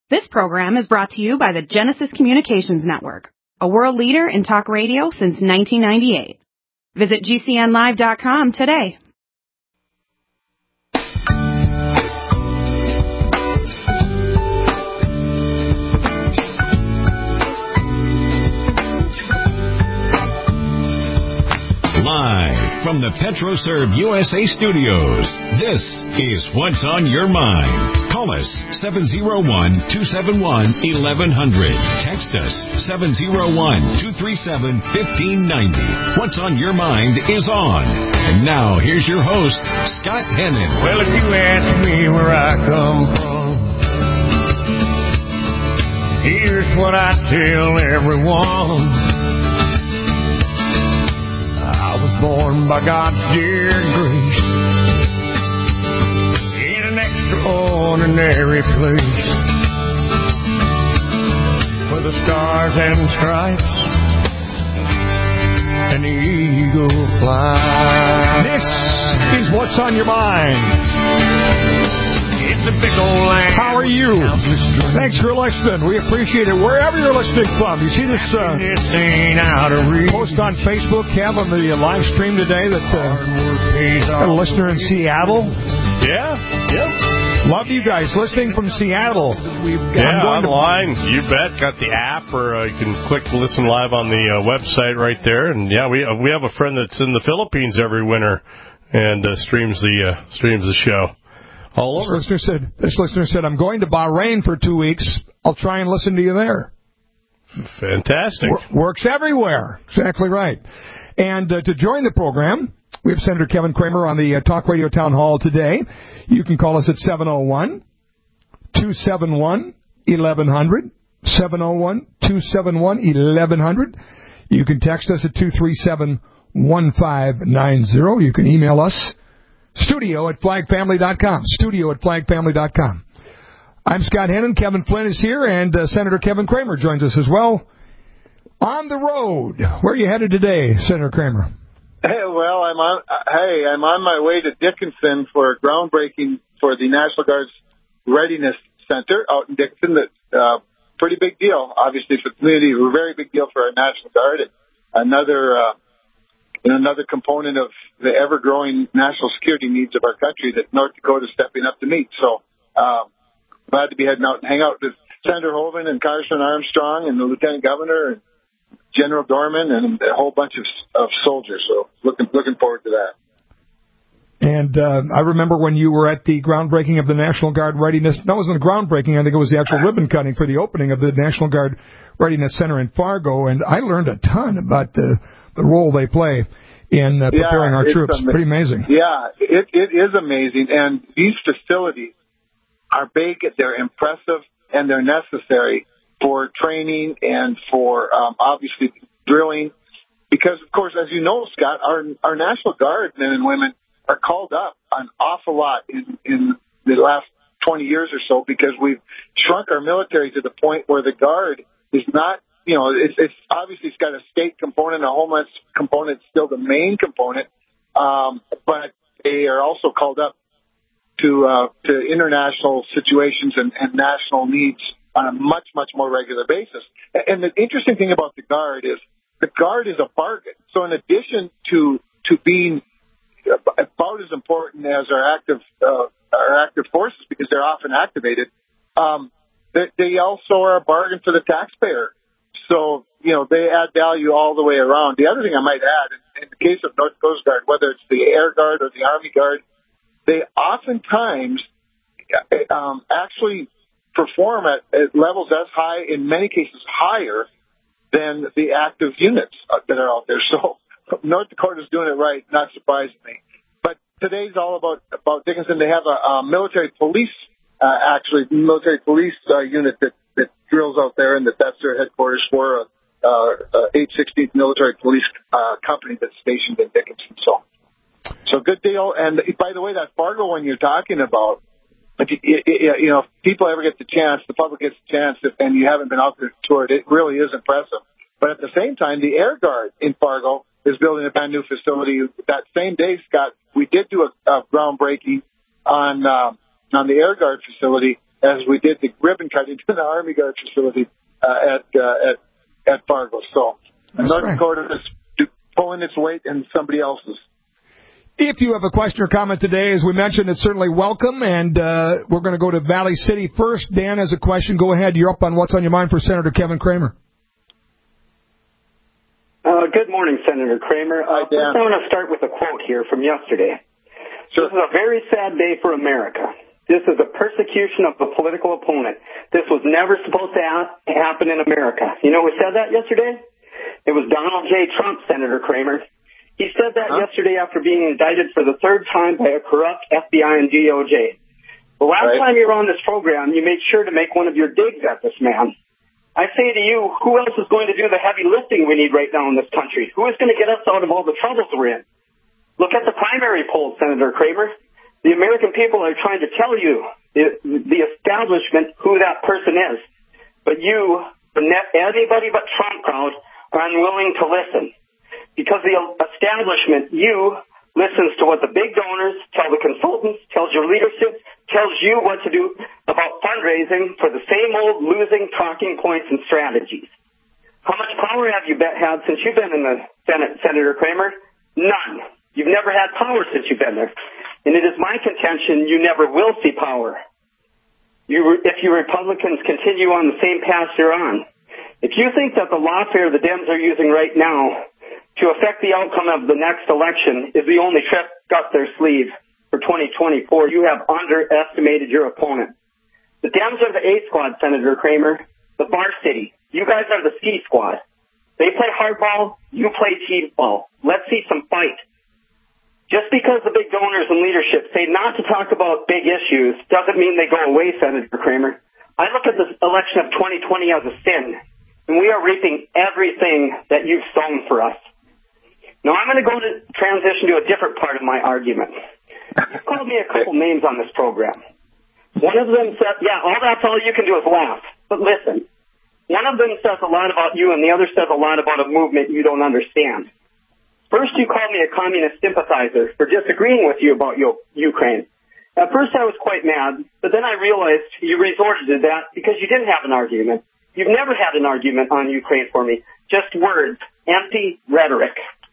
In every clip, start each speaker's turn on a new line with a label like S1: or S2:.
S1: This program is brought to you by the Genesis Communications Network, a world leader in talk radio since 1998. Visit GCNlive.com today.
S2: Live from the PetroServe USA studios, this is What's on Your Mind. Call us 701-271-1100. Text us 701-237-1590. What's on Your Mind is on. And now, here's your host, Scott Hennon.
S3: Well, if you ask me where I come from, here's what I tell everyone. I was born by God's dear grace in an extraordinary place where the stars and stripes and the eagle fly.
S4: This is What's on Your Mind.
S3: It's a big old land.
S4: How are you? Thanks for listening. We appreciate it wherever you're listening from. You see this post on Facebook, Kev, on the live stream today that a listener in Seattle?
S5: Yeah, yep.
S4: Love you guys listening from Seattle.
S5: Yeah, online. You bet. Got the app, or you can click listen live on the website right there. And yeah, we have a friend that's in the Philippines every winter and streams the show. All over.
S4: This listener said, I'm going to Bahrain for 2 weeks. I'll try and listen to you there.
S5: Fantastic.
S4: Works everywhere. Exactly right. And to join the program, we have Senator Kevin Cramer on the Talk Radio Town Hall today. You can call us at 701-271-1100. 701-271-1100. You can text us at 237-1590. You can email us. Studio@flagfamily.com. Studio@flagfamily.com. I'm Scott Hennon. Kevin Flynn is here, and Senator Kevin Cramer joins us as well. On the road. Where are you headed today, Senator Cramer?
S6: Hey, well, I'm on my way to Dickinson for a groundbreaking for the National Guard's Readiness Center out in Dickinson. That's pretty big deal, obviously, for the community. A very big deal for our National Guard. Another component of the ever-growing national security needs of our country that North Dakota is stepping up to meet. So glad to be heading out and hang out with Senator Hoeven and Congressman Armstrong and the Lieutenant Governor and General Dorman and a whole bunch of soldiers. So looking forward to that.
S4: And I remember when you were at the groundbreaking of the National Guard Readiness. No, it wasn't a groundbreaking. I think it was the actual ribbon cutting for the opening of the National Guard Readiness Center in Fargo. And I learned a ton about the role they play in preparing our troops. Pretty amazing.
S6: Yeah, it is amazing. And these facilities are big, they're impressive, and they're necessary for training and for obviously drilling. Because, of course, as you know, Scott, our National Guard men and women are called up an awful lot in the last 20 years or so because we've shrunk our military to the point where the Guard is not, it's obviously it's got a state component, a homeland component, still the main component, but they are also called up to international situations and national needs on a much, much more regular basis. And the interesting thing about the Guard is a bargain. So in addition to being about as important as our active forces because they're often activated, they also are a bargain for the taxpayer. So, they add value all the way around. The other thing I might add, in the case of North Coast Guard, whether it's the Air Guard or the Army Guard, they oftentimes actually perform at levels as high, in many cases higher, than the active units that are out there. So North Dakota's doing it right, not surprisingly. But today's all about Dickinson. They have a military police unit that drills out there, and that's their headquarters for 816th Military Police Company that's stationed in Dickinson. So good deal. And by the way, that Fargo one you're talking about, if people ever get the chance, the public gets the chance, and you haven't been out there to tour it, it really is impressive. But at the same time, the Air Guard in Fargo is building a brand new facility. That same day, Scott, we did do a groundbreaking on the Air Guard facility, as we did the ribbon cutting to the Army Guard facility at Fargo. So North Dakota is pulling its weight in somebody else's.
S4: If you have a question or comment today, as we mentioned, it's certainly welcome, and we're going to go to Valley City first. Dan has a question. Go ahead. You're up on What's on Your Mind for Senator Kevin Cramer.
S7: Good morning, Senator Cramer.
S6: Hi, Dan.
S7: First, I want to start with a quote here from yesterday.
S6: Sure.
S7: This is a very sad day for America. This is a persecution of the political opponent. This was never supposed to happen in America. You know who said that yesterday? It was Donald J. Trump, Senator Cramer. He said that yesterday after being indicted for the third time by a corrupt FBI and DOJ. The last time you were on this program, you made sure to make one of your digs at this man. I say to you, who else is going to do the heavy lifting we need right now in this country? Who is going to get us out of all the troubles we're in? Look at the primary polls, Senator Cramer. The American people are trying to tell you, the establishment, who that person is. But you, anybody but Trump crowd, are unwilling to listen. Because the establishment, you, listens to what the big donors tell the consultants, tells your leadership, tells you what to do about fundraising for the same old losing talking points and strategies. How much power have you had since you've been in the Senate, Senator Cramer? None. You've never had power since you've been there. And it is my contention you never will see power if you Republicans continue on the same path you're on. If you think that the lawfare the Dems are using right now to affect the outcome of the next election is the only trick up their sleeve for 2024, you have underestimated your opponent. The Dems are the A squad, Senator Cramer, the varsity. You guys are the C squad. They play hardball, you play T-ball. Let's see some fight. Just because the big donors and leadership say not to talk about big issues doesn't mean they go away, Senator Cramer. I look at the election of 2020 as a sin, and we are reaping everything that you've sown for us. Now, I'm going to go to transition to a different part of my argument. You called me a couple names on this program. One of them said, that's all you can do is laugh. But listen, one of them says a lot about you, and the other says a lot about a movement you don't understand. First, you called me a communist sympathizer for disagreeing with you about Ukraine. At first, I was quite mad, but then I realized you resorted to that because you didn't have an argument. You've never had an argument on Ukraine for me. Just words, empty rhetoric.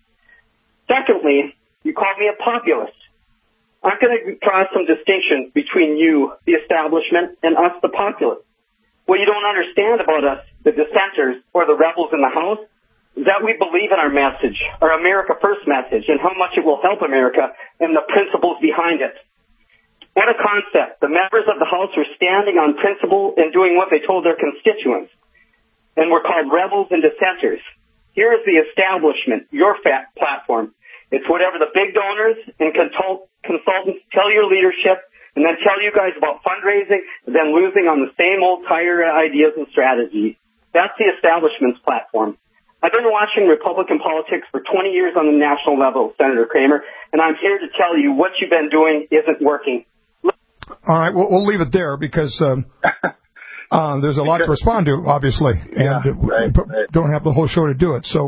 S7: Secondly, you called me a populist. I'm going to draw some distinction between you, the establishment, and us, the populace. What you don't understand about us, the dissenters, or the rebels in the House, is that we believe in our message, our America First message, and how much it will help America and the principles behind it. What a concept. The members of the House were standing on principle and doing what they told their constituents, and were called rebels and dissenters. Here is the establishment, your platform. It's whatever the big donors and consultants tell your leadership and then tell you guys about fundraising and then losing on the same old tired ideas and strategies. That's the establishment's platform. I've been watching Republican politics for 20 years on the national level, Senator Cramer, and I'm here to tell you what you've been doing isn't working.
S4: All right, we'll leave it there because there's a lot to respond to, obviously, and don't have the whole show to do it. So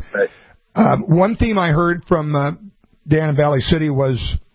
S4: one theme I heard from Dan in Valley City was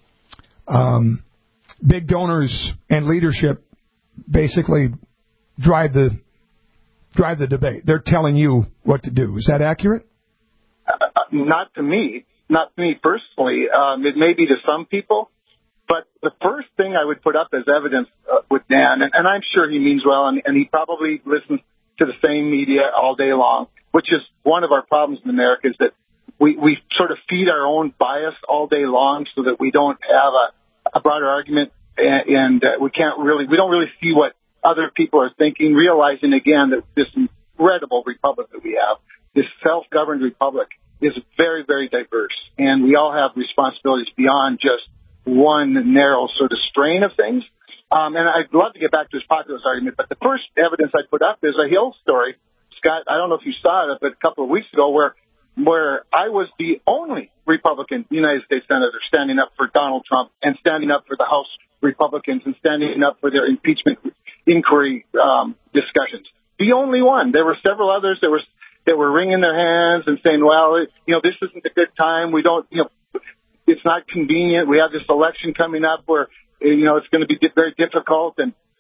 S4: big donors and leadership basically drive the debate. They're telling you what to do. Is that accurate?
S6: Not to me personally. It may be to some people. But the first thing I would put up as evidence with Dan, and I'm sure he means well, and he probably listens to the same media all day long, which is one of our problems in America, is that we sort of feed our own bias all day long so that we don't have a broader argument, and we don't really see what other people are thinking, realizing again that this incredible republic that we have, this self-governed republic, is very, very diverse, and we all have responsibilities beyond just one narrow sort of strain of things. And I'd love to get back to his populist argument, but the first evidence I put up is a Hill story. Scott, I don't know if you saw it, but a couple of weeks ago where I was the only Republican United States Senator standing up for Donald Trump and standing up for the House Republicans and standing up for their impeachment inquiry discussions. The only one. There were several others that were wringing their hands and saying, well, this isn't a good time. We don't, it's not convenient. We have this election coming up where, it's going to be very difficult. And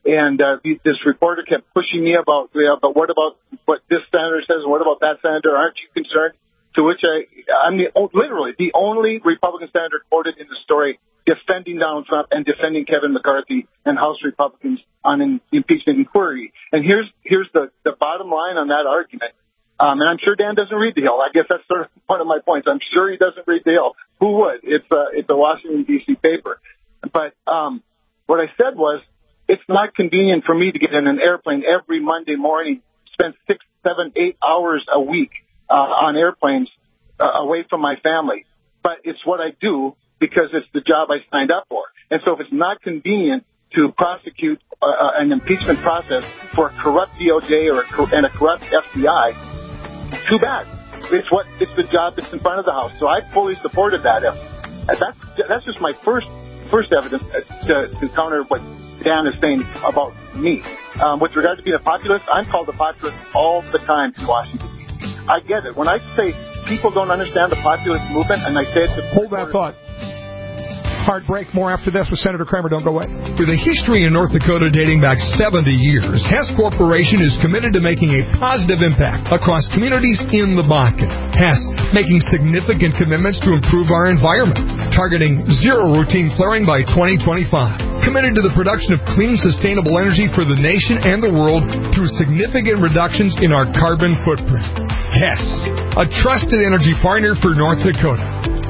S6: And this reporter kept pushing me about, but what about what this senator says, and what about that senator? Aren't you concerned? To which I'm literally the only Republican senator quoted in the story defending Donald Trump and defending Kevin McCarthy and House Republicans on an impeachment inquiry. And here's the bottom line on that argument. And I'm sure Dan doesn't read the Hill. I guess that's sort of one of my points. I'm sure he doesn't read the Hill. Who would? It's a Washington, D.C. paper. But what I said was, it's not convenient for me to get in an airplane every Monday morning, spend 6, 7, 8 hours a week on airplanes away from my family. But it's what I do because it's the job I signed up for. And so if it's not convenient to prosecute an impeachment process for a corrupt DOJ and a corrupt FBI, too bad. It's the job that's in front of the House. So I fully supported that. That's just my first evidence to counter what Dan is saying about me. With regard to being a populist, I'm called a populist all the time in Washington, D.C. I get it. When I say people don't understand the populist movement, and I say it to...
S4: Hold that thought. Hard break. More after this with Senator Kramer. Don't go away.
S8: With a history in North Dakota dating back 70 years, Hess Corporation is committed to making a positive impact across communities in the Bakken. Hess making significant commitments to improve our environment, targeting zero routine flaring by 2025. Committed to the production of clean, sustainable energy for the nation and the world through significant reductions in our carbon footprint. Hess, a trusted energy partner for North Dakota.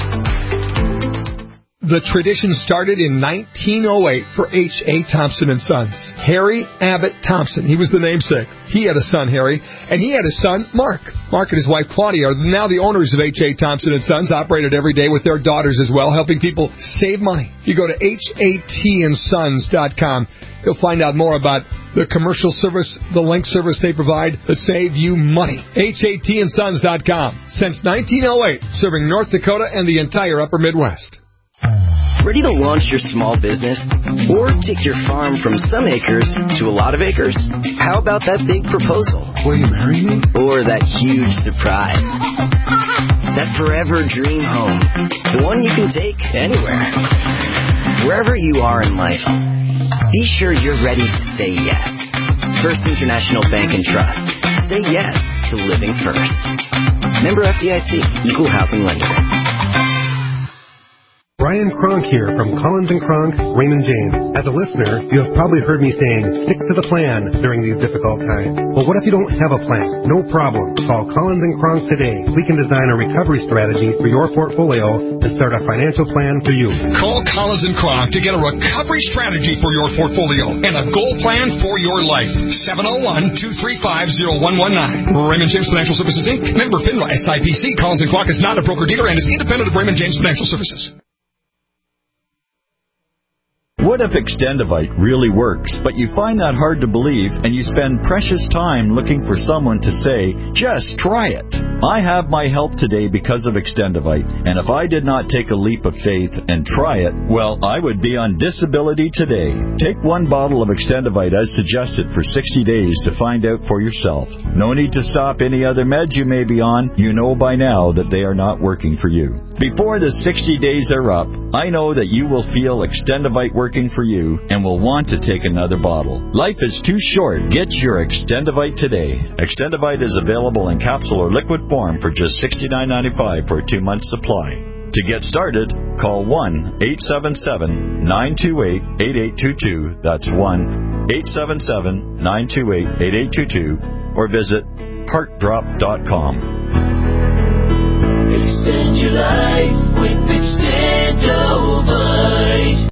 S8: The tradition started in 1908 for H.A. Thompson & Sons. Harry Abbott Thompson, he was the namesake. He had a son, Harry, and he had a son, Mark. Mark and his wife, Claudia, are now the owners of H.A. Thompson & Sons, operated every day with their daughters as well, helping people save money. If you go to hatandsons.com, you'll find out more about the commercial service, the link service they provide that save you money. hatandsons.com. Since 1908, serving North Dakota and the entire upper Midwest.
S9: Ready to launch your small business? Or take your farm from some acres to a lot of acres? How about that big proposal?
S3: Will you marry me?
S9: Or that huge surprise? That forever dream home. The one you can take anywhere. Wherever you are in life, be sure you're ready to say yes. First International Bank and Trust. Say yes to living first. Member FDIC, Equal Housing Lender.
S10: Brian Kronk here from Collins & Kronk, Raymond James. As a listener, you have probably heard me saying, stick to the plan during these difficult times. Well, what if you don't have a plan? No problem. Call Collins & Kronk today. We can design a recovery strategy for your portfolio and start a financial plan for you.
S8: Call Collins & Kronk to get a recovery strategy for your portfolio and a goal plan for your life. 701-235-0119. Raymond James Financial Services, Inc. Member FINRA SIPC. Collins & Kronk is not a broker-dealer and is independent of Raymond James Financial Services.
S11: What if Extendivite really works, but you find that hard to believe and you spend precious time looking for someone to say, just try it? I have my help today because of Extendivite, and if I did not take a leap of faith and try it, well, I would be on disability today. Take one bottle of Extendivite as suggested for 60 days to find out for yourself. No need to stop any other meds you may be on. You know by now that they are not working for you. Before the 60 days are up, I know that you will feel Extendivite working for you and will want to take another bottle. Life is too short. Get your Extendivite today. Extendivite is available in capsule or liquid form for just $69.95 for a 2-month supply. To get started, call 1-877-928-8822. That's 1-877-928-8822. Or visit heartdrop.com.
S12: Extend your life with Extendivite.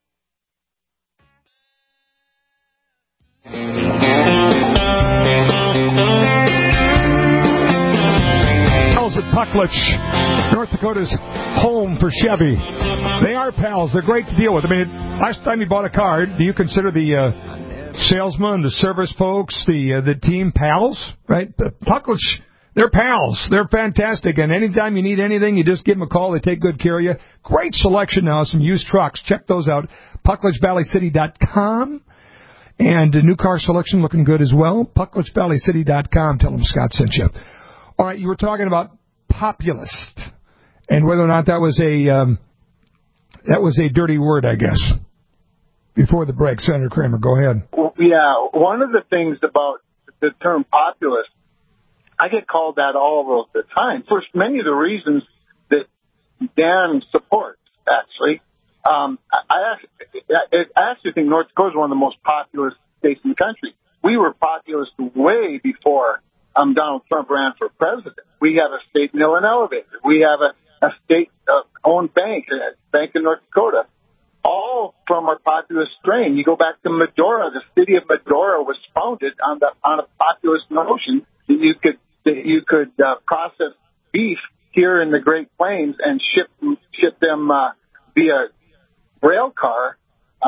S4: Pals at Pucklich, North Dakota's home for Chevy. They are pals. They're great to deal with. I mean, last time you bought a car, do you consider the salesman, the service folks, the team pals? Right? Pucklich. They're pals. They're fantastic. And anytime you need anything, you just give them a call. They take good care of you. Great selection now, some used trucks. Check those out. PucklichValleyCity.com. And the new car selection looking good as well. PucklichValleyCity.com. Tell them Scott sent you. All right, you were talking about populist and whether or not that was a dirty word, I guess. Before the break, Senator Kramer, go ahead.
S6: Yeah, one of the things about the term populist, I get called that all of the time for many of the reasons that Dan supports, actually. I actually think North Dakota is one of the most populous states in the country. We were populist way before Donald Trump ran for president. We have a state mill and elevator. We have a state-owned bank, a bank in North Dakota, all from our populist strain. You go back to Medora. The city of Medora was founded on a populist notion that you could process beef here in the Great Plains and ship them via rail car,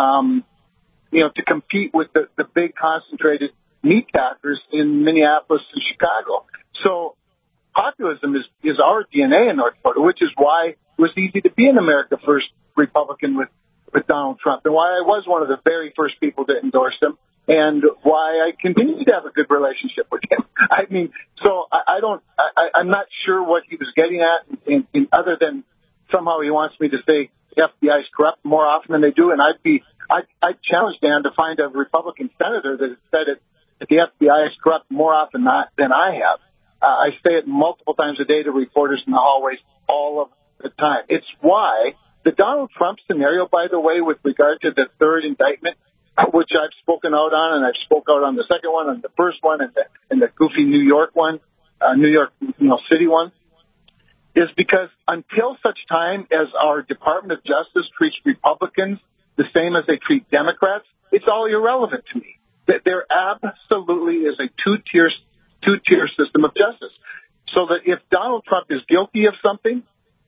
S6: to compete with the big concentrated meat packers in Minneapolis and Chicago. So populism is our DNA in North Dakota, which is why it was easy to be an America First Republican with Donald Trump, and why I was one of the very first people to endorse him, and why I continue to have a good relationship with him. I mean, so I'm not sure what he was getting at, in other than somehow he wants me to say the FBI is corrupt more often than they do, and I'd challenge Dan to find a Republican senator that has said that the FBI is corrupt more often than I have. I say it multiple times a day to reporters in the hallways all of the time. It's why the Donald Trump scenario, by the way, with regard to the third indictment, which I've spoken out on, and I've spoken out on the second one, and the first one, and the goofy New York one, New York City one, is because until such time as our Department of Justice treats Republicans the same as they treat Democrats, it's all irrelevant to me. There absolutely is a two-tier system of justice. So that if Donald Trump is guilty of something,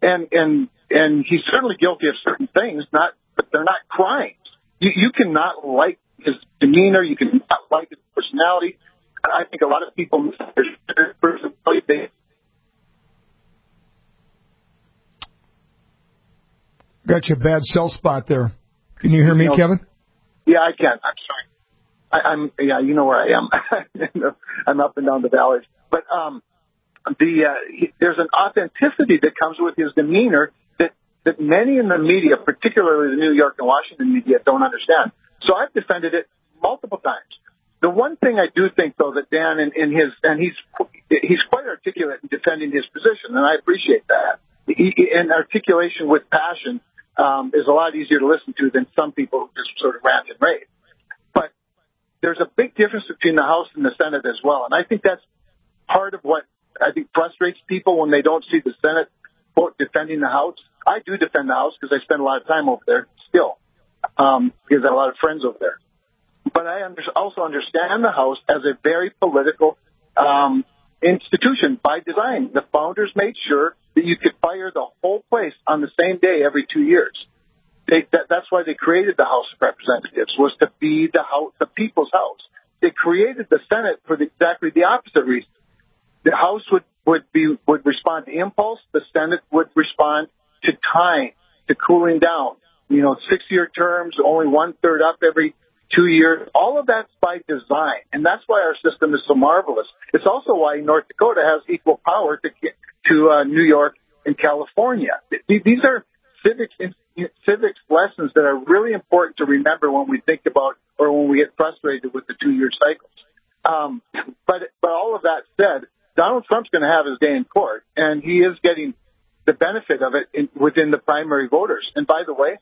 S6: and he's certainly guilty of certain things, but they're not crimes. You cannot like his demeanor. You cannot like his personality. I think a lot of people misunderstand personality.
S4: Got you a bad cell spot there. Can you hear me, Kevin?
S6: Yeah, I can. I'm sorry. You know where I am. I'm up and down the valleys. But there's an authenticity that comes with his demeanor that many in the media, particularly the New York and Washington media, don't understand. So I've defended it multiple times. The one thing I do think, though, that Dan he's quite articulate in defending his position, and I appreciate that. And articulation with passion is a lot easier to listen to than some people who just sort of rant and rave. But there's a big difference between the House and the Senate as well, and I think that's part of what I think frustrates people when they don't see the Senate, quote, defending the House. I do defend the House because I spend a lot of time over there still, because I have a lot of friends over there. But I also understand the House as a very political institution by design. The founders made sure that you could fire the whole place on the same day every 2 years. That's why they created the House of Representatives, was to be the people's house. They created the Senate for exactly the opposite reason. The House would respond to impulse. The Senate would respond to time, to cooling down. 6-year terms, only 1/3 up every 2 years. All of that's by design, and that's why our system is so marvelous. It's also why North Dakota has equal power to New York and California. These are civics lessons that are really important to remember when we think about or when we get frustrated with the 2-year cycles. But all of that said, Donald Trump's going to have his day in court, and he is getting the benefit of it within the primary voters. And by the way,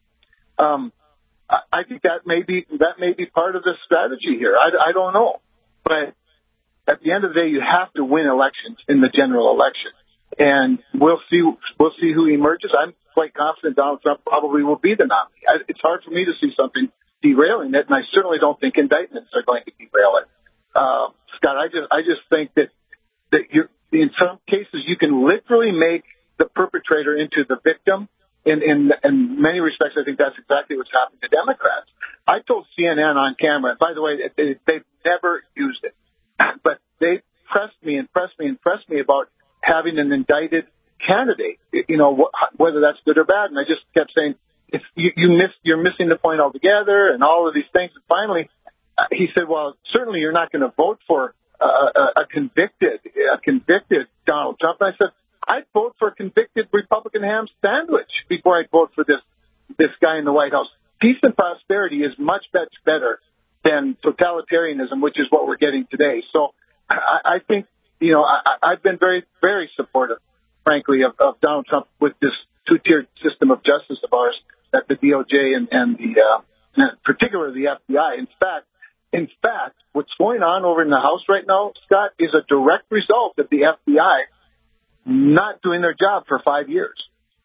S6: I think that may be part of the strategy here. I don't know, but at the end of the day, you have to win elections in the general election, and we'll see who emerges. I'm quite confident Donald Trump probably will be the nominee. It's hard for me to see something derailing it, and I certainly don't think indictments are going to derail it. Scott, I just think that in some cases you can literally make the perpetrator into the victim. In many respects, I think that's exactly what's happened to Democrats. I told CNN on camera, and by the way, they've never used it, but they pressed me about having an indicted candidate, whether that's good or bad. And I just kept saying, you're missing the point altogether and all of these things. And finally, he said, well, certainly you're not going to vote for a convicted Donald Trump. And I said, I'd vote for a convicted Republican ham sandwich before I'd vote for this guy in the White House. peace and prosperity is much better than totalitarianism, which is what we're getting today. So I think, I've been very, very supportive, frankly, of Donald Trump with this two-tiered system of justice of ours at the DOJ and particularly the FBI. In fact, what's going on over in the House right now, Scott, is a direct result of the FBI not doing their job for 5 years.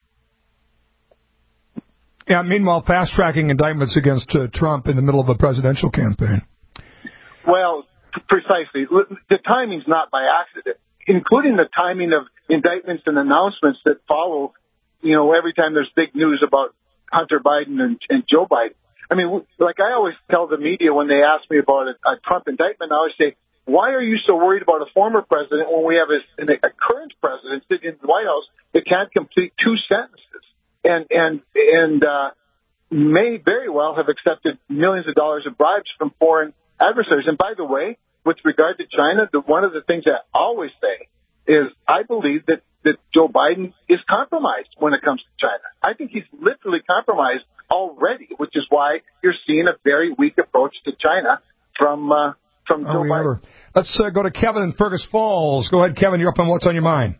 S4: Yeah, meanwhile, fast-tracking indictments against Trump in the middle of a presidential campaign.
S6: Well, precisely. The timing's not by accident, including the timing of indictments and announcements that follow, every time there's big news about Hunter Biden and Joe Biden. I mean, like I always tell the media when they ask me about a Trump indictment, I always say, why are you so worried about a former president when we have a current president sitting in the White House that can't complete 2 sentences and may very well have accepted millions of dollars of bribes from foreign adversaries? And by the way, with regard to China, one of the things I always say is I believe that Joe Biden is compromised when it comes to China. I think he's literally compromised already, which is why you're seeing a very weak approach to China from Joe Biden.
S4: Let's go to Kevin in Fergus Falls. Go ahead, Kevin. You're up on What's on Your Mind.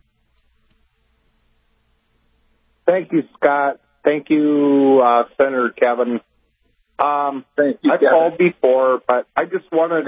S13: Thank you, Scott. Thank you, Senator Kevin.
S6: Thank you,
S13: I've called before, but I just wanted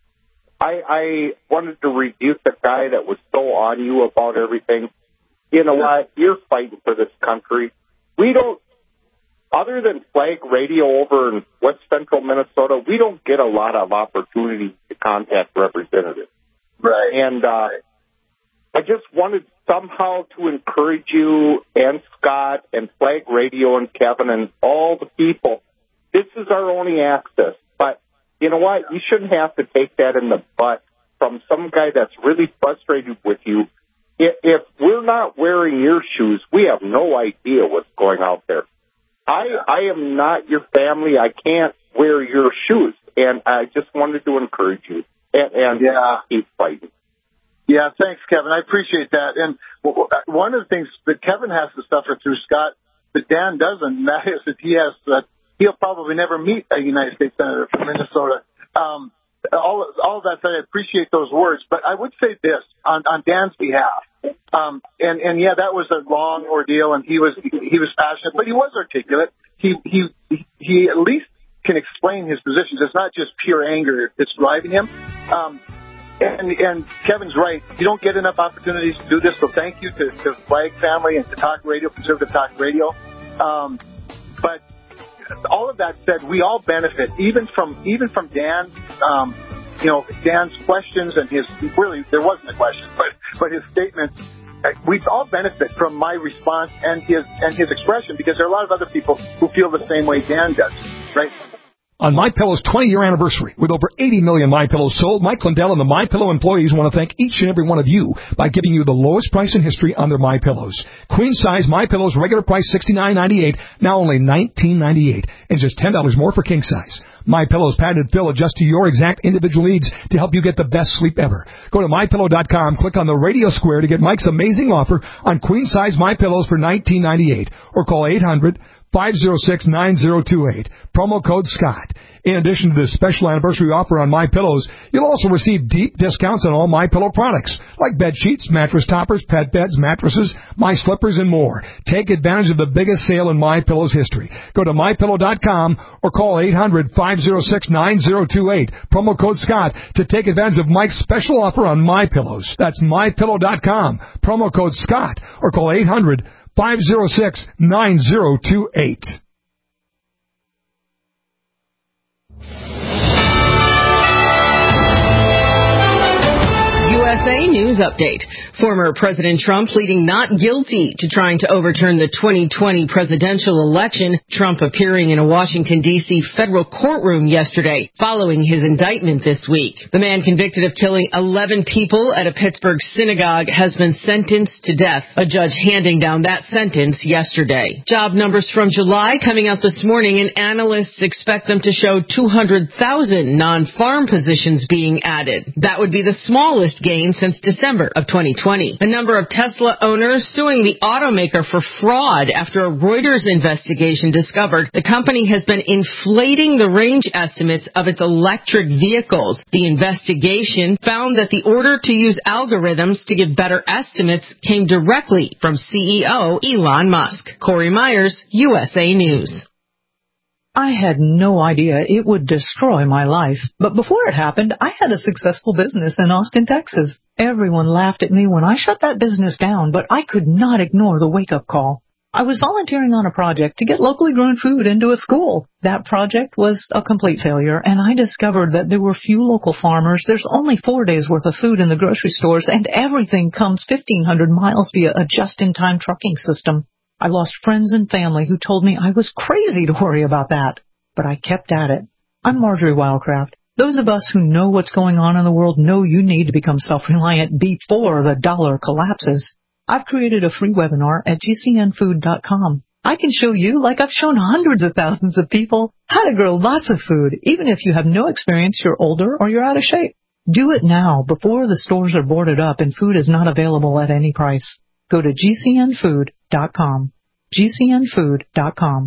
S13: I wanted to rebuke the guy that was so on you about everything. You know what? You're fighting for this country. We don't, other than Flag Radio over in West Central Minnesota, we don't get a lot of opportunity to contact representatives.
S6: Right.
S13: And I just wanted somehow to encourage you and Scott and Flag Radio and Kevin and all the people. This is our only access. But you know what? You shouldn't have to take that in the butt from some guy that's really frustrated with you. If we're not wearing your shoes, we have no idea what's going out there. I am not your family. I can't wear your shoes. And I just wanted to encourage you and keep fighting.
S6: Yeah, thanks, Kevin. I appreciate that. And one of the things that Kevin has to suffer through, Scott, that Dan doesn't, and that is that he'll probably never meet a United States Senator from Minnesota. All of that said, I appreciate those words, but I would say this on Dan's behalf. And yeah, that was a long ordeal, and he was passionate, but he was articulate. He at least can explain his positions. It's not just pure anger that's driving him. And Kevin's right. You don't get enough opportunities to do this, so thank you to Flag family and to Talk Radio, Conservative Talk Radio. But all of that said, we all benefit, even from Dan's, Dan's questions and there wasn't a question, but his statements. We all benefit from my response and his expression, because there are a lot of other people who feel the same way Dan does, right?
S4: On MyPillow's 20-year anniversary, with over 80 million MyPillows sold, Mike Lindell and the MyPillow employees want to thank each and every one of you by giving you the lowest price in history on their MyPillows. Queen-size MyPillows, regular price $69.98, now only $19.98, and just $10 more for king-size. MyPillow's patented fill adjusts to your exact individual needs to help you get the best sleep ever. Go to MyPillow.com, click on the radio square to get Mike's amazing offer on queen-size MyPillows for $19.98, or call 800-506-9028. Promo code Scott. In addition to this special anniversary offer on MyPillows, you'll also receive deep discounts on all MyPillow products, like bed sheets, mattress toppers, pet beds, mattresses, My Slippers, and more. Take advantage of the biggest sale in MyPillow's history. Go to MyPillow.com or call 800-506-9028. Promo code Scott to take advantage of Mike's special offer on MyPillows. That's MyPillow.com. Promo code Scott or call 800-506-9028.
S14: USA News Update. Former President Trump pleading not guilty to trying to overturn the 2020 presidential election. Trump appearing in a Washington, D.C. federal courtroom yesterday following his indictment this week. The man convicted of killing 11 people at a Pittsburgh synagogue has been sentenced to death, a judge handing down that sentence yesterday. Job numbers from July coming out this morning, and analysts expect them to show 200,000 non-farm positions being added. That would be the smallest gain since December of 2020. A number of Tesla owners suing the automaker for fraud after a Reuters investigation discovered the company has been inflating the range estimates of its electric vehicles. The investigation found that the order to use algorithms to give better estimates came directly from CEO Elon Musk. Corey Myers, USA News.
S15: I had no idea it would destroy my life. But before it happened, I had a successful business in Austin, Texas. Everyone laughed at me when I shut that business down, but I could not ignore the wake-up call. I was volunteering on a project to get locally grown food into a school. That project was a complete failure, and I discovered that there were few local farmers. There's only 4 days' worth of food in the grocery stores, and everything comes 1,500 miles via a just-in-time trucking system. I lost friends and family who told me I was crazy to worry about that. But I kept at it. I'm Marjorie Wildcraft. Those of us who know what's going on in the world know you need to become self-reliant before the dollar collapses. I've created a free webinar at gcnfood.com. I can show you, like I've shown hundreds of thousands of people, how to grow lots of food, even if you have no experience, you're older, or you're out of shape. Do it now, before the stores are boarded up and food is not available at any price. Go to gcnfood.com. gcnfood.com.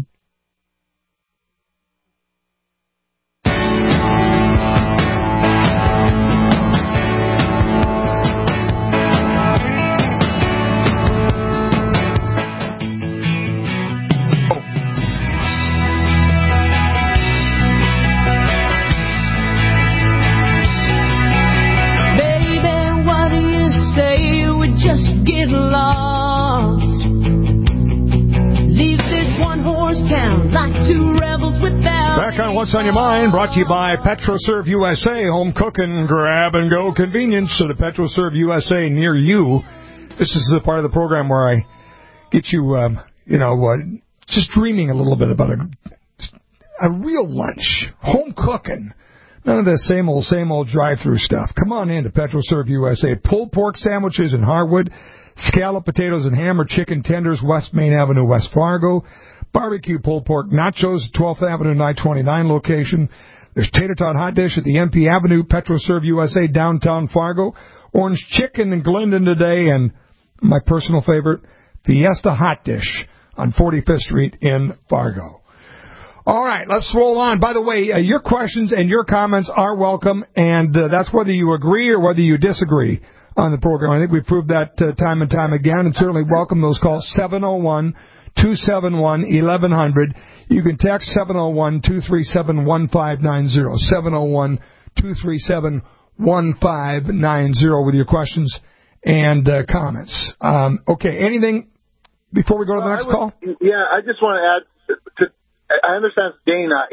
S12: Get lost. Leave this one-horse town like two rebels without.
S4: Back on What's on Your Mind, brought to you by PetroServe USA, home cooking, grab-and-go convenience. So the PetroServe USA near you. This is the part of the program where I get you, just dreaming a little bit about a real lunch, home cooking. None of the same old drive-through stuff. Come on in to PetroServe USA. Pulled pork sandwiches in Harwood, scallop potatoes and ham or chicken tenders, West Main Avenue, West Fargo. Barbecue pulled pork nachos, 12th Avenue and I-29 location. There's tater tot hot dish at the MP Avenue, PetroServe USA, downtown Fargo. Orange chicken in Glendon today, and my personal favorite, Fiesta hot dish on 45th Street in Fargo. All right, let's roll on. By the way, your questions and your comments are welcome, and that's whether you agree or whether you disagree on the program. I think we've proved that time and time again, and certainly welcome those calls, 701-271-1100. You can text 701-237-1590, 701-237-1590 with your questions and comments. Okay, anything before we go to the next call?
S6: Yeah, I just want to add to I understand it's Dana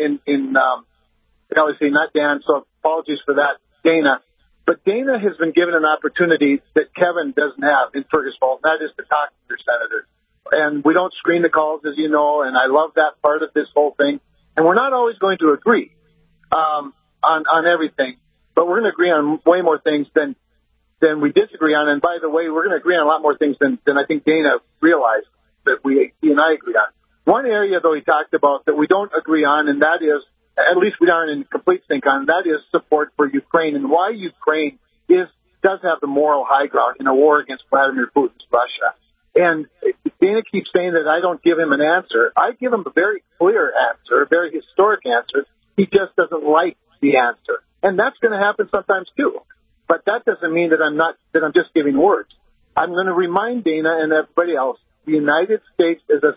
S6: obviously not Dan, so apologies for that, Dana. But Dana has been given an opportunity that Kevin doesn't have in Fergusville, and that is to talk to your senator. And we don't screen the calls, as you know, and I love that part of this whole thing. And we're not always going to agree on everything, but we're going to agree on way more things than we disagree on. And by the way, we're going to agree on a lot more things than I think Dana realized that he and I agree on. One area, though, he talked about that we don't agree on, and that is, at least we aren't in complete sync on, that is support for Ukraine and why Ukraine does have the moral high ground in a war against Vladimir Putin's Russia. And Dana keeps saying that I don't give him an answer. I give him a very clear answer, a very historic answer. He just doesn't like the answer. And that's going to happen sometimes, too. But that doesn't mean that I'm just giving words. I'm going to remind Dana and everybody else, the United States is a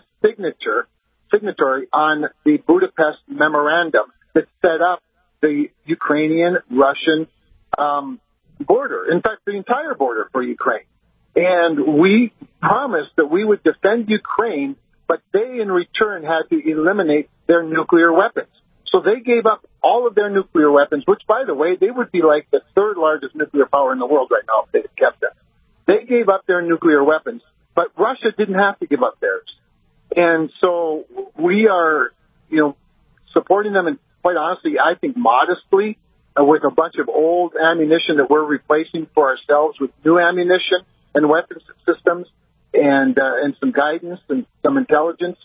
S6: signatory on the Budapest Memorandum that set up the Ukrainian-Russian border, in fact, the entire border for Ukraine. And we promised that we would defend Ukraine, but they in return had to eliminate their nuclear weapons. So they gave up all of their nuclear weapons, which, by the way, they would be like the third largest nuclear power in the world right now if they had kept them. They gave up their nuclear weapons. But Russia didn't have to give up theirs. And so we are, supporting them, and quite honestly, I think modestly, with a bunch of old ammunition that we're replacing for ourselves with new ammunition and weapons systems and some guidance and some intelligence.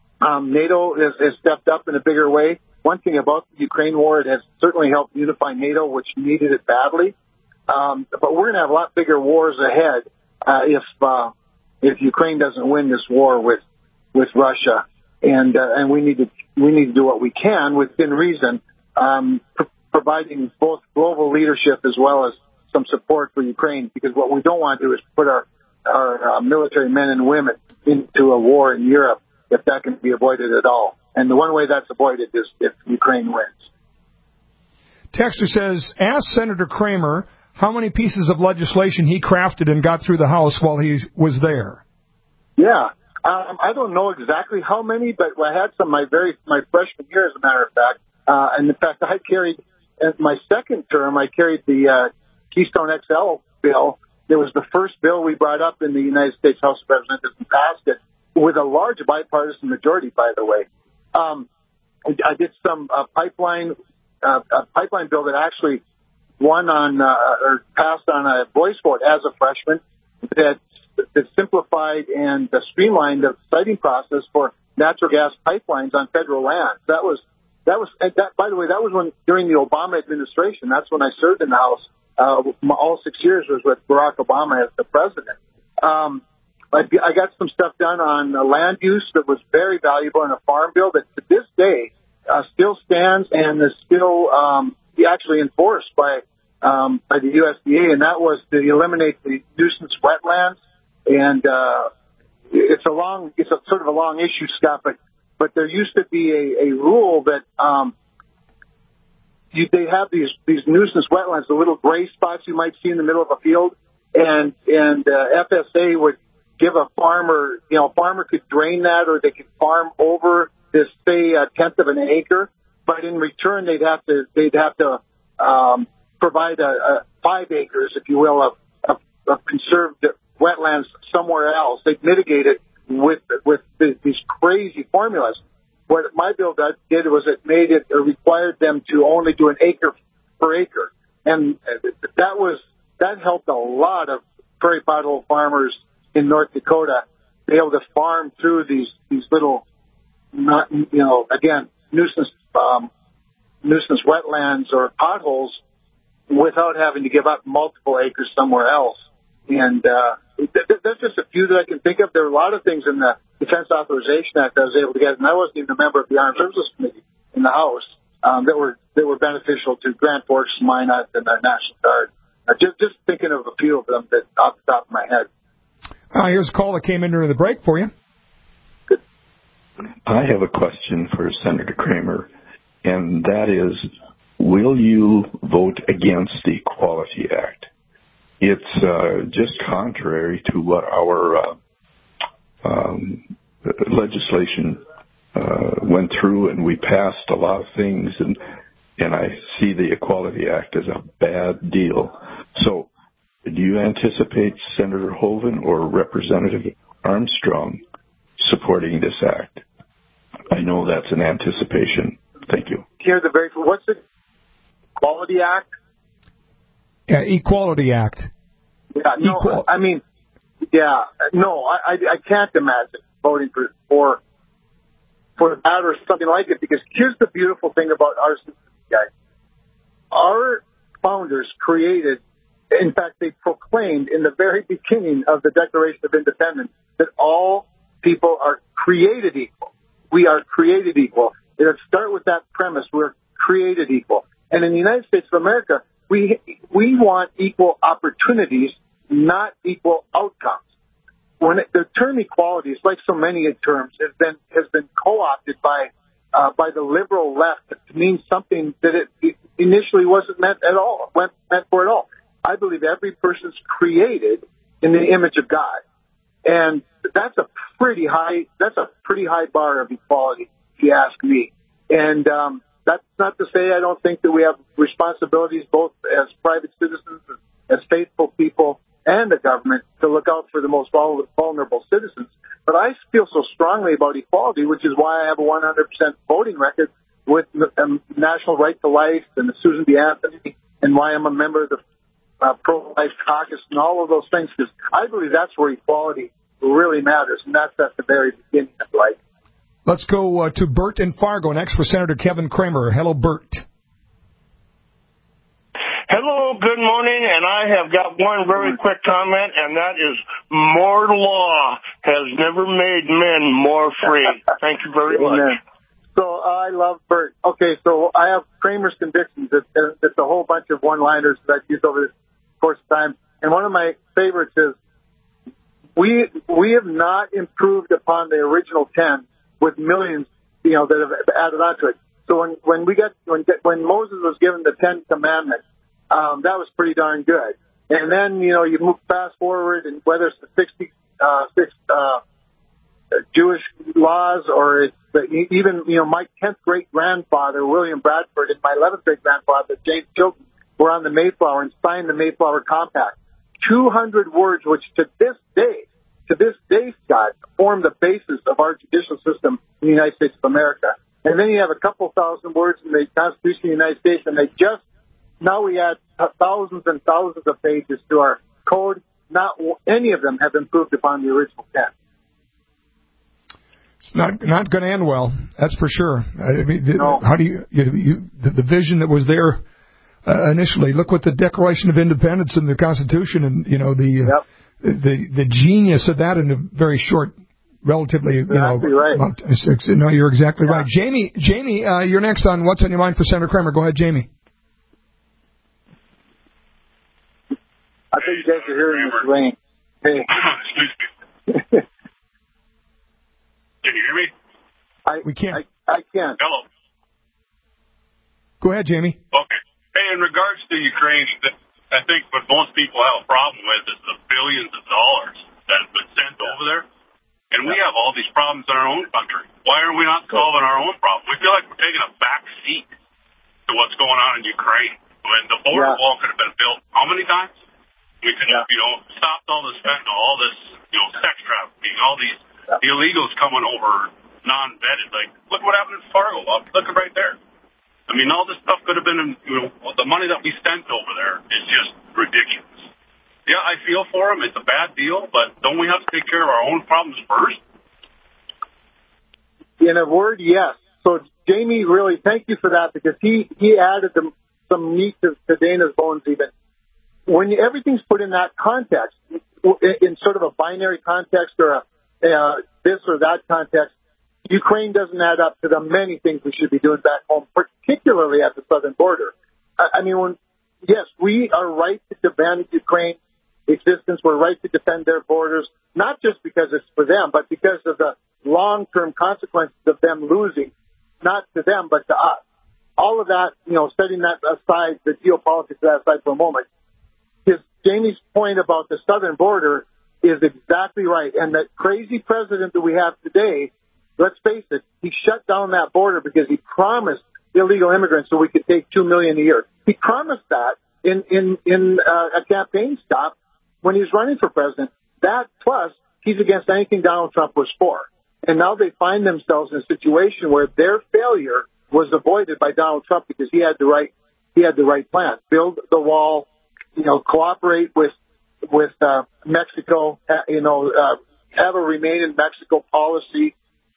S6: NATO has stepped up in a bigger way. One thing about the Ukraine war, it has certainly helped unify NATO, which needed it badly. But we're going to have a lot bigger wars ahead if Ukraine doesn't win this war with Russia, and we need to do what we can within reason, providing both global leadership as well as some support for Ukraine, because what we don't want to do is put our military men and women into a war in Europe if that can be avoided at all. And the one way that's avoided is if Ukraine wins.
S4: Texter says, ask Senator Kramer how many pieces of legislation he crafted and got through the House while he was there.
S6: Yeah. I don't know exactly how many, but I had some my freshman year, as a matter of fact. And in fact, I carried, in my second term, I carried the Keystone XL bill. It was the first bill we brought up in the United States House of Representatives and passed it with a large bipartisan majority, by the way. I did some pipeline bill that actually won on or passed on a voice vote as a freshman that simplified and streamlined the siting process for natural gas pipelines on federal land. That was by the way, that was during the Obama administration. That's when I served in the House. All 6 years was with Barack Obama as the president. I got some stuff done on land use that was very valuable in a farm bill that to this day still stands and is still actually enforced by the USDA, and that was to eliminate the nuisance wetlands. And it's sort of a long issue, Scott, but there used to be a rule that they have these nuisance wetlands, the little gray spots you might see in the middle of a field, and FSA would give a farmer, a farmer could drain that, or they could farm over this, say, a tenth of an acre, but in return they'd have to provide 5 acres, if you will, of conserved wetlands somewhere else. They'd mitigate it with these crazy formulas. What my bill did was it required them to only do an acre per acre, and that helped a lot of prairie pothole farmers in North Dakota be able to farm through these little, again, nuisance wetlands or potholes without having to give up multiple acres somewhere else. And there's just a few that I can think of. There are a lot of things in the Defense Authorization Act I was able to get, and I wasn't even a member of the Armed Services Committee in the House, that were beneficial to Grand Forks, Minot, and the National Guard. Just thinking of a few of them that off the top of my head.
S4: Here's a call that came in during the break for you.
S6: Good.
S16: I have a question for Senator Kramer, and that is, will you vote against the Equality Act? It's just contrary to what our legislation went through, and we passed a lot of things, and I see the Equality Act as a bad deal. So do you anticipate Senator Hoeven or Representative Armstrong supporting this act? I know that's an anticipation. Thank you.
S6: What's the Equality Act?
S4: Yeah, Equality Act.
S6: Yeah, no, I can't imagine voting for that or something like it, because here's the beautiful thing about our system, guys. Our founders created, in fact, they proclaimed in the very beginning of the Declaration of Independence that all people are created equal. We are created equal. Let's start with that premise. We're created equal. And in the United States of America, we want equal opportunities, not equal outcomes. When the term equality, is like so many terms, has been co-opted by the liberal left to mean something that it initially wasn't meant at all, meant for at all. I believe every person's created in the image of God, and that's a pretty high bar of equality, if you ask me. And that's not to say I don't think that we have responsibilities, both as private citizens, as faithful people, and the government, to look out for the most vulnerable citizens. But I feel so strongly about equality, which is why I have a 100% voting record with National Right to Life and the Susan B. Anthony, and why I'm a member of the Pro-Life Caucus and all of those things, because I believe that's where equality really matters, and that's at the very beginning of life.
S4: Let's go to Bert in Fargo next for Senator Kevin Kramer. Hello, Bert.
S17: Hello, good morning, and I have got one very quick comment, and that is more law has never made men more free. Thank you very much.
S6: So I love Bert. Okay, so I have Kramer's Convictions. It's a whole bunch of one-liners that I've used over the course of time. And one of my favorites is, we have not improved upon the original 10 with millions, that have added on to it. So when Moses was given the 10 Commandments, that was pretty darn good. And then, you move fast forward, and whether it's the 66 Jewish laws or it's even, my 10th great-grandfather, William Bradford, and my 11th great-grandfather, James Chilton, were on the Mayflower and signed the Mayflower Compact. 200 words, which to this day, Scott, form the basis of our judicial system in the United States of America. And then you have a couple thousand words in the Constitution of the United States, and now we add thousands and thousands of pages to our code. Not any of them have improved upon the original 10.
S4: It's not going to end well. That's for sure. I mean,
S6: no.
S4: How do the vision that was there initially? Look what the Declaration of Independence and the Constitution, and the genius of that in a very short, relatively
S6: right.
S4: No, you're exactly right. Jamie, you're next on What's on Your Mind for Senator Kramer. Go ahead, Jamie.
S6: I think you guys are hearing this rain. Hey.
S18: Excuse me. Can you hear me?
S4: We can't.
S6: I can.
S18: Hello.
S4: Go ahead, Jamie.
S18: Okay. Hey, in regards to Ukraine, I think what most people have a problem with is the billions of dollars that have been sent over there. And we have all these problems in our own country. Why are we not solving our own problem? We feel like we're taking a back seat to what's going on in Ukraine. When the border wall could have been built how many times? We could have, stopped all this fentanyl, all this, sex trafficking, all these illegals coming over non-vetted. Like, look what happened in Fargo. Look right there. I mean, all this stuff could have been, the money that we spent over there is just ridiculous. Yeah, I feel for them. It's a bad deal, but don't we have to take care of our own problems first?
S6: In a word, yes. So, Jamie, really, thank you for that, because he added some meat to Dana's bones even. When everything's put in that context, in sort of a binary context or this or that context, Ukraine doesn't add up to the many things we should be doing back home, particularly at the southern border. I mean, yes, we are right to defend Ukraine's existence. We're right to defend their borders, not just because it's for them, but because of the long-term consequences of them losing, not to them, but to us. All of that, setting that aside, the geopolitics of that aside for a moment, Jamie's point about the southern border is exactly right. And that crazy president that we have today, let's face it, he shut down that border because he promised illegal immigrants so we could take 2 million a year. He promised that in a campaign stop when he was running for president. That plus he's against anything Donald Trump was for. And now they find themselves in a situation where their failure was avoided by Donald Trump because he had the right plan. Build the wall, cooperate with Mexico, have a remain in Mexico policy.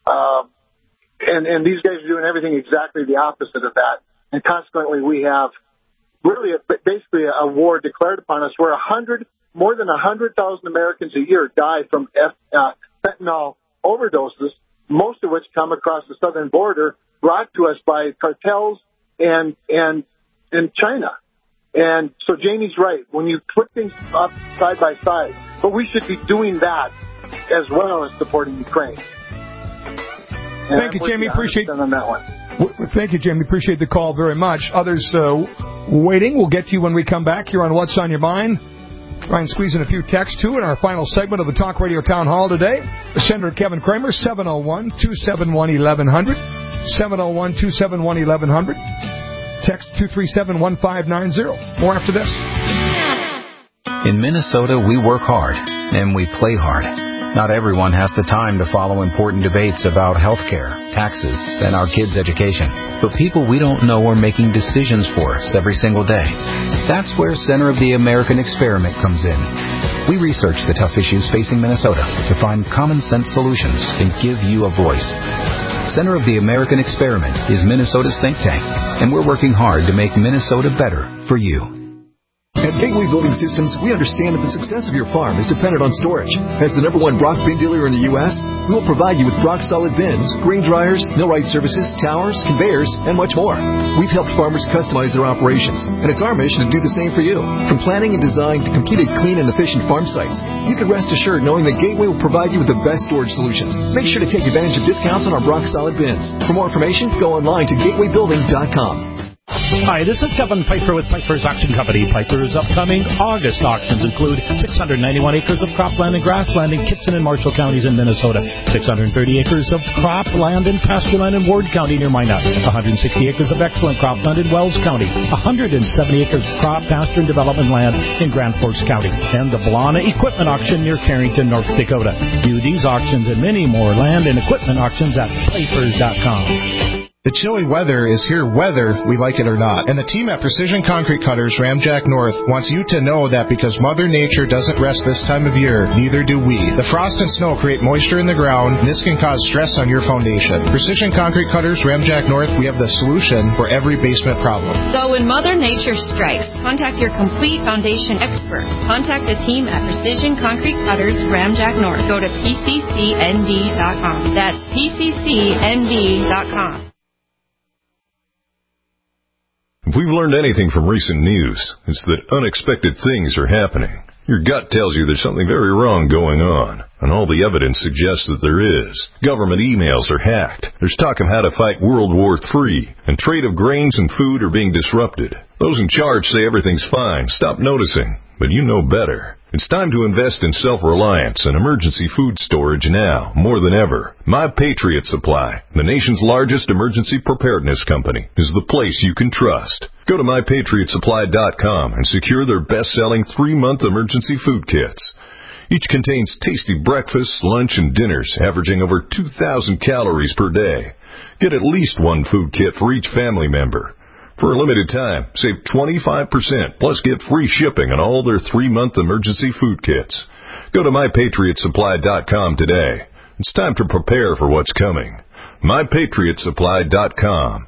S6: And these guys are doing everything exactly the opposite of that. And consequently, we have really basically a war declared upon us where more than 100,000 Americans a year die from fentanyl overdoses, most of which come across the southern border, brought to us by cartels and China. And so Jamie's right. When you put things up side by side, but we should be doing that as well as supporting Ukraine.
S4: Thank you, Jamie. Appreciate on that one. Thank you, Jamie. Appreciate the call very much. Others waiting. We'll get to you when we come back here on What's on Your Mind. Try and squeeze in a few texts, too, in our final segment of the Talk Radio Town Hall today. Senator Kevin Kramer, 701-271-1100. 701-271-1100. Text 237-1590. More after this.
S19: In Minnesota, we work hard and we play hard. Not everyone has the time to follow important debates about health care, taxes, and our kids' education. But people we don't know are making decisions for us every single day. That's where Center of the American Experiment comes in. We research the tough issues facing Minnesota to find common-sense solutions and give you a voice. Center of the American Experiment is Minnesota's think tank, and we're working hard to make Minnesota better for you.
S20: At Gateway Building Systems, we understand that the success of your farm is dependent on storage. As the #1 Brock bin dealer in the U.S., we will provide you with Brock solid bins, grain dryers, millwright services, towers, conveyors, and much more. We've helped farmers customize their operations, and it's our mission to do the same for you. From planning and design to completed clean and efficient farm sites, you can rest assured knowing that Gateway will provide you with the best storage solutions. Make sure to take advantage of discounts on our Brock solid bins. For more information, go online to gatewaybuilding.com.
S21: Hi, this is Kevin Piper with Piper's Auction Company. Piper's upcoming August auctions include 691 acres of cropland and grassland in Kitson and Marshall counties in Minnesota, 630 acres of cropland and pastureland in Ward County near Minot, 160 acres of excellent cropland in Wells County, 170 acres of crop, pasture, and development land in Grand Forks County, and the Blana Equipment Auction near Carrington, North Dakota. View these auctions and many more land and equipment auctions at Pipers.com.
S22: The chilly weather is here whether we like it or not. And the team at Precision Concrete Cutters Ramjack North wants you to know that because Mother Nature doesn't rest this time of year, neither do we. The frost and snow create moisture in the ground, and this can cause stress on your foundation. Precision Concrete Cutters Ramjack North, we have the solution for every basement problem.
S23: So when Mother Nature strikes, contact your complete foundation expert. Contact the team at Precision Concrete Cutters Ramjack North. Go to PCCND.com. That's PCCND.com.
S2: If we've learned anything from recent news, it's that unexpected things are happening. Your gut tells you there's something very wrong going on, and all the evidence suggests that there is. Government emails are hacked. There's talk of how to fight World War III, and trade of grains and food are being disrupted. Those in charge say everything's fine. Stop noticing, but you know better. It's time to invest in self-reliance and emergency food storage now, more than ever. My Patriot Supply, the nation's largest emergency preparedness company, is the place you can trust. Go to MyPatriotSupply.com and secure their best-selling 3-month emergency food kits. Each contains tasty breakfasts, lunch, and dinners, averaging over 2,000 calories per day. Get at least one food kit for each family member. For a limited time, save 25%, plus get free shipping on all their 3-month emergency food kits. Go to MyPatriotSupply.com today. It's time to prepare for what's coming. MyPatriotSupply.com.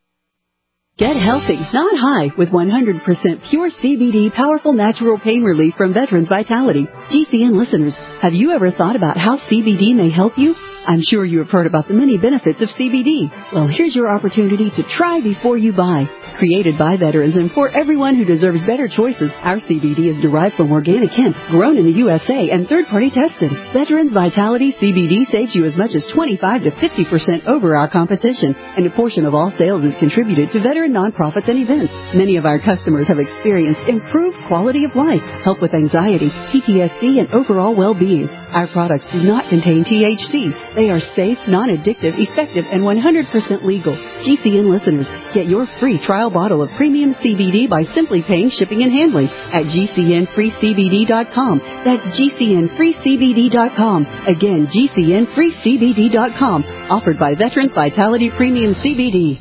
S24: Get healthy, not high, with 100% pure CBD powerful natural pain relief from Veterans Vitality. GCN listeners, have you ever thought about how CBD may help you? I'm sure you have heard about the many benefits of CBD. Well, here's your opportunity to try before you buy. Created by veterans and for everyone who deserves better choices, our CBD is derived from organic hemp, grown in the USA, and third-party tested. Veterans Vitality CBD saves you as much as 25 to 50% over our competition, and a portion of all sales is contributed to veteran nonprofits and events. Many of our customers have experienced improved quality of life, help with anxiety, PTSD, and overall well-being. Our products do not contain THC. They are safe, non-addictive, effective, and 100% legal. GCN listeners, get your free trial bottle of premium CBD by simply paying shipping and handling at GCNFreeCBD.com. That's GCNFreeCBD.com. Again, GCNFreeCBD.com. Offered by Veterans Vitality Premium CBD.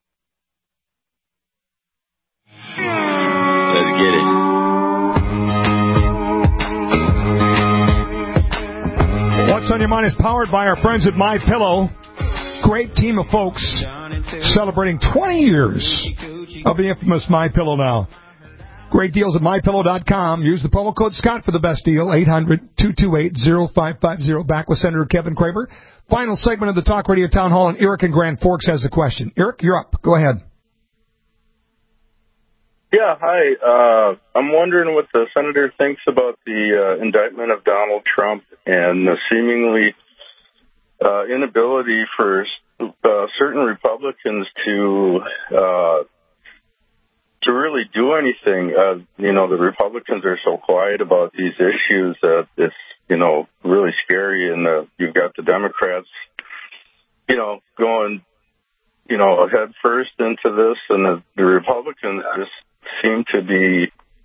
S25: Let's get it.
S4: What's on Your Mind is powered by our friends at MyPillow. Great team of folks celebrating 20 years of the infamous MyPillow now. Great deals at MyPillow.com. Use the promo code Scott for the best deal, 800-228-0550. Back with Senator Kevin Craver. Final segment of the Talk Radio Town Hall, and Eric in Grand Forks has a question. Eric, you're up. Go ahead.
S26: Yeah, hi. I'm wondering what the senator thinks about the indictment of Donald Trump and the seemingly inability for certain Republicans to really do anything. The Republicans are so quiet about these issues that it's, really scary. And you've got the Democrats, going, head first into this, and the Republicans just seem to be,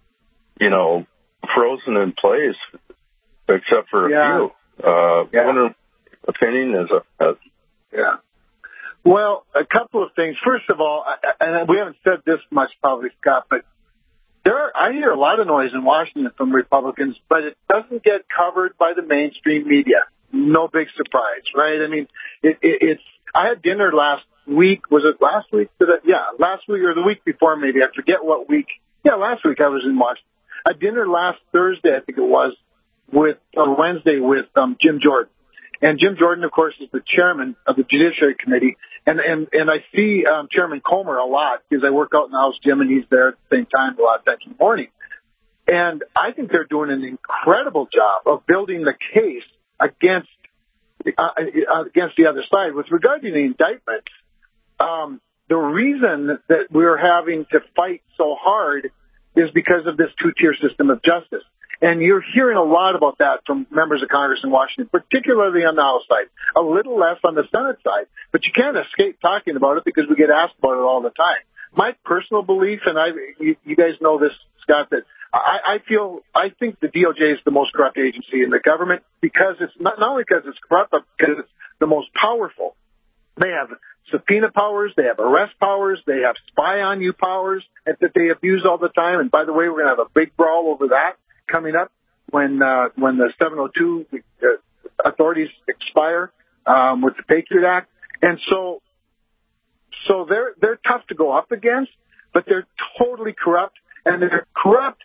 S26: frozen in place, except for a few. What opinion is that?
S6: Yeah. Well, a couple of things. First of all, and we haven't said this much probably, Scott, but I hear a lot of noise in Washington from Republicans, but it doesn't get covered by the mainstream media. No big surprise, right? I mean, it's. I had dinner last week. Was it last week? Last week or the week before, maybe. I forget what week. Yeah, last week I was in Washington. At dinner last Thursday, I think it was, or Wednesday with Jim Jordan. And Jim Jordan, of course, is the chairman of the Judiciary Committee. And I see Chairman Comer a lot because I work out in the house gym and he's there at the same time a lot of times in the morning. And I think they're doing an incredible job of building the case against the other side. With regard to the indictment, the reason that we're having to fight so hard is because of this two-tier system of justice. And you're hearing a lot about that from members of Congress in Washington, particularly on the House side, a little less on the Senate side. But you can't escape talking about it because we get asked about it all the time. My personal belief, and you guys know this, Scott, that I think the DOJ is the most corrupt agency in the government because it's not only because it's corrupt, but because it's the most powerful. They have subpoena powers, they have arrest powers, they have spy on you powers that they abuse all the time. And by the way, we're going to have a big brawl over that coming up when the 702 authorities expire with the Patriot Act. And so they're tough to go up against, but they're totally corrupt, and they're corrupt.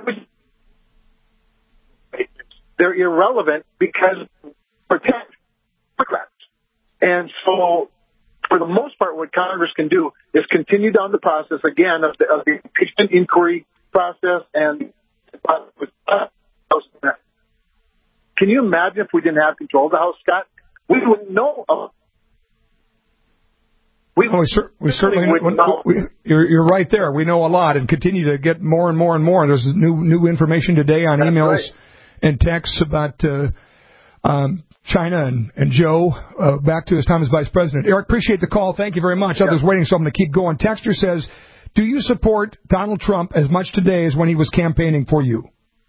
S6: They're irrelevant because protect Democrats. And so, for the most part, what Congress can do is continue down the process again of the impeachment inquiry process. And can you imagine if we didn't have control of the House, Scott? We wouldn't know. We
S4: certainly would know. You're right there. We know a lot and continue to get more and more and more. There's new information today on emails and texts about China and Joe back to his time as vice president. Eric, appreciate the call. Thank you very much. Others waiting, so I'm going to keep going. Texter says, do you support Donald Trump as much today as when he was campaigning for you?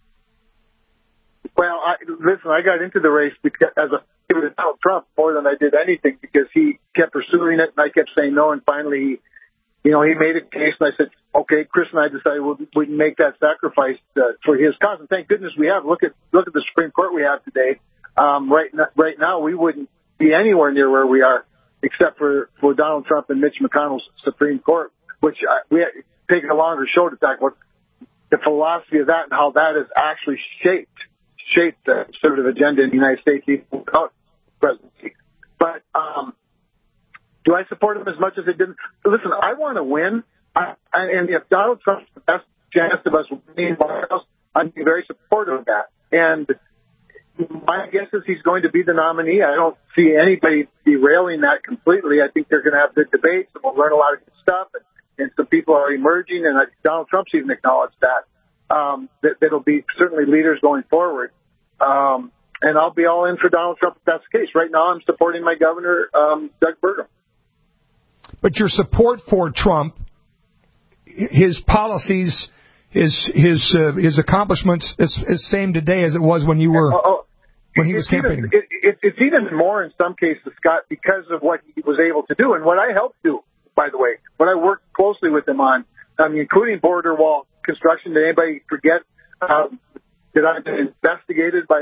S6: Well, listen, I got into the race because as a favorite of Donald Trump more than I did anything because he kept pursuing it and I kept saying no, and finally, he made a case, and I said, okay, Chris and I decided we can make that sacrifice for his cause, and thank goodness we have. Look at the Supreme Court we have today. Right now, we wouldn't be anywhere near where we are except for Donald Trump and Mitch McConnell's Supreme Court, which we have taken a longer show to talk about the philosophy of that and how that has actually shaped the conservative agenda in the United States even without presidency. But do I support him as much as I didn't? Listen, I want to win, and if Donald Trump's the best chance of us winning the White House, I'd be very supportive of that. And my guess is he's going to be the nominee. I don't see anybody derailing that completely. I think they're going to have good debates, and we'll learn a lot of good stuff. And some people are emerging, and Donald Trump's even acknowledged that it'll be certainly leaders going forward. And I'll be all in for Donald Trump if that's the case. Right now, I'm supporting my governor, Doug Burgum.
S4: But your support for Trump, his policies, his accomplishments is same today as it was when you were when he was campaigning.
S6: It's even more in some cases, Scott, because of what he was able to do and what I helped do. By the way, what I worked closely with him on, including border wall construction. Did anybody forget that I've been investigated by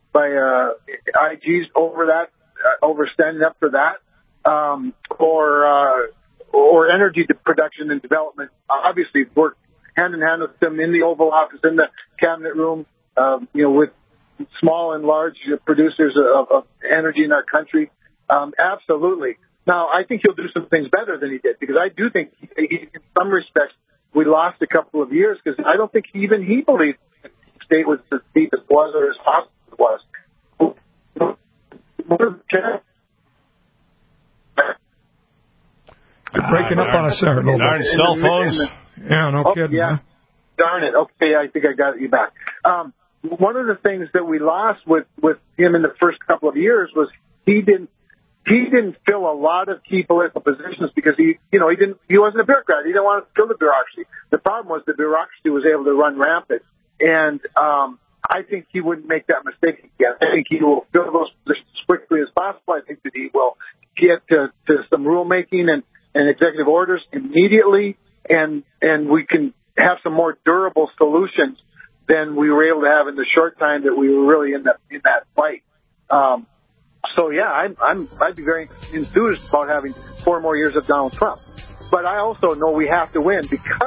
S6: IGs over that, over standing up for that, or energy production and development? Obviously, worked hand in hand with them in the Oval Office, in the cabinet room, with small and large producers of energy in our country. Absolutely. Now, I think he'll do some things better than he did, because I do think in some respects we lost a couple of years, because I don't think even he believed the state was as deep as it was or as possible as it was.
S4: You're breaking up on us there a little bit.
S1: Darn cell phones.
S4: Yeah, no kidding.
S6: Yeah. Darn it. Okay, I think I got you back. One of the things that we lost with him in the first couple of years was he didn't fill a lot of key political positions because he wasn't a bureaucrat. He didn't want to fill the bureaucracy. The problem was the bureaucracy was able to run rampant, and I think he wouldn't make that mistake again. I think he will fill those positions as quickly as possible. I think that he will get to some rulemaking and executive orders immediately, and we can have some more durable solutions than we were able to have in the short time that we were really in that fight. So yeah, I'd be very enthused about having 4 more years of Donald Trump. But I also know we have to win because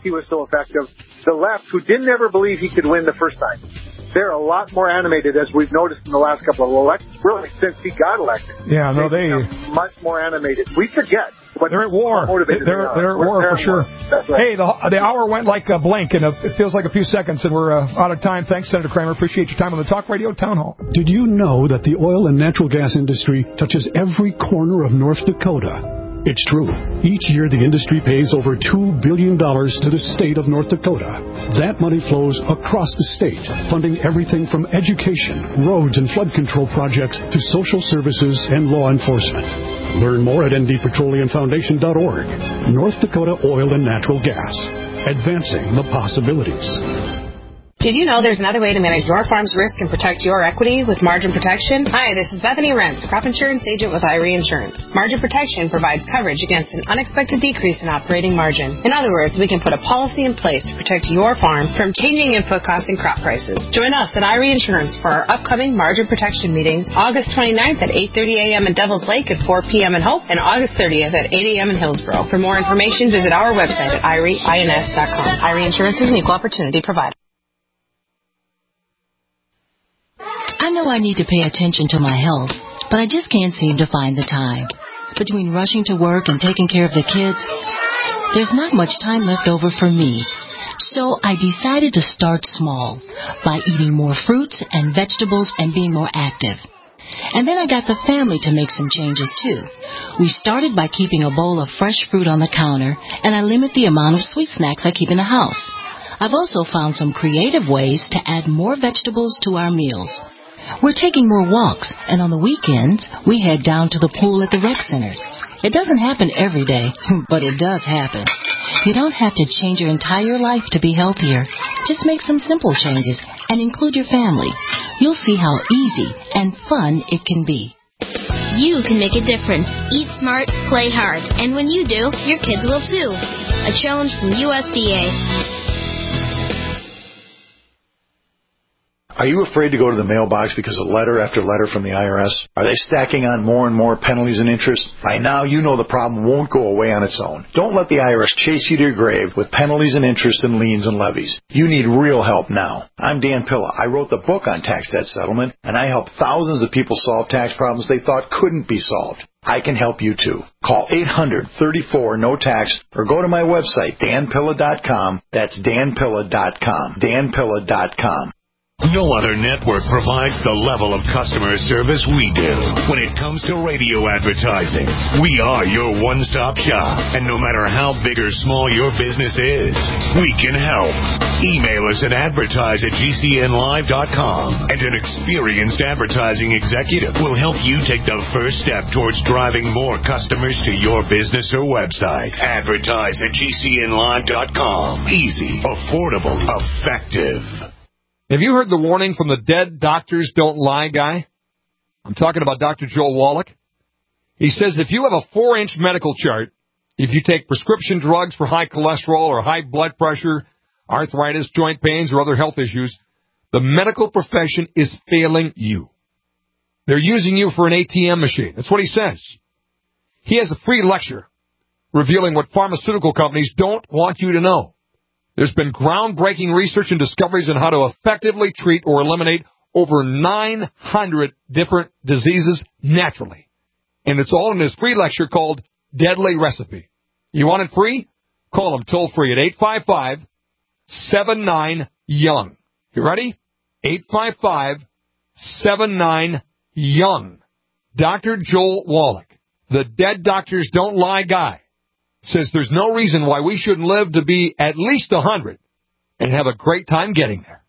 S6: he was so effective, the left, who didn't ever believe he could win the first time, they're a lot more animated, as we've noticed in the last couple of elections, really since he got elected.
S4: Yeah, no, they're
S6: much more animated. We forget.
S4: They're at war. They're at war for sure.
S6: That's right.
S4: Hey, the hour went like a blink, and it feels like a few seconds, and we're out of time. Thanks, Senator Kramer. Appreciate your time on the Talk Radio Town Hall.
S1: Did you know that the oil and natural gas industry touches every corner of North Dakota? It's true. Each year, the industry pays over $2 billion to the state of North Dakota. That money flows across the state, funding everything from education, roads and flood control projects to social services and law enforcement. Learn more at ndpetroleumfoundation.org. North Dakota Oil and Natural Gas. Advancing the possibilities.
S14: Did you know there's another way to manage your farm's risk and protect your equity with margin protection? Hi, this is Bethany Rentz, crop insurance agent with Irie Insurance. Margin protection provides coverage against an unexpected decrease in operating margin. In other words, we can put a policy in place to protect your farm from changing input costs and crop prices. Join us at Irie Insurance for our upcoming margin protection meetings, August 29th at 8:30 a.m. in Devils Lake at 4 p.m. in Hope, and August 30th at 8 a.m. in Hillsborough. For more information, visit our website at irieins.com. Irie Insurance is an equal opportunity provider.
S3: I know I need to pay attention to my health, but I just can't seem to find the time. Between rushing to work and taking care of the kids, there's not much time left over for me. So I decided to start small by eating more fruits and vegetables and being more active. And then I got the family to make some changes too. We started by keeping a bowl of fresh fruit on the counter, and I limit the amount of sweet snacks I keep in the house. I've also found some creative ways to add more vegetables to our meals. We're taking more walks, and on the weekends, we head down to the pool at the rec center. It doesn't happen every day, but it does happen. You don't have to change your entire life to be healthier. Just make some simple changes and include your family. You'll see how easy and fun it can be.
S5: You can make a difference. Eat smart, play hard. And when you do, your kids will too. A challenge from USDA.
S7: Are you afraid to go to the mailbox because of letter after letter from the IRS? Are they stacking on more and more penalties and interest? By now, you know the problem won't go away on its own. Don't let the IRS chase you to your grave with penalties and interest and liens and levies. You need real help now. I'm Dan Pilla. I wrote the book on tax debt settlement, and I help thousands of people solve tax problems they thought couldn't be solved. I can help you too. Call 800-34-NO-TAX or go to my website, danpilla.com. That's danpilla.com. danpilla.com.
S9: No other network provides the level of customer service we do. When it comes to radio advertising, we are your one-stop shop. And no matter how big or small your business is, we can help. Email us at advertise@gcnlive.com, and an experienced advertising executive will help you take the first step towards driving more customers to your business or website. Advertise@gcnlive.com. Easy, affordable, effective.
S8: Have you heard the warning from the Dead Doctors Don't Lie guy? I'm talking about Dr. Joel Wallach. He says if you have a 4-inch medical chart, if you take prescription drugs for high cholesterol or high blood pressure, arthritis, joint pains, or other health issues, the medical profession is failing you. They're using you for an ATM machine. That's what he says. He has a free lecture revealing what pharmaceutical companies don't want you to know. There's been groundbreaking research and discoveries on how to effectively treat or eliminate over 900 different diseases naturally. And it's all in this free lecture called Deadly Recipe. You want it free? Call them toll-free at 855-79-YOUNG. You ready? 855-79-YOUNG. Dr. Joel Wallach, the Dead Doctors Don't Lie guy, says there's no reason why we shouldn't live to be at least 100 and have a great time getting there.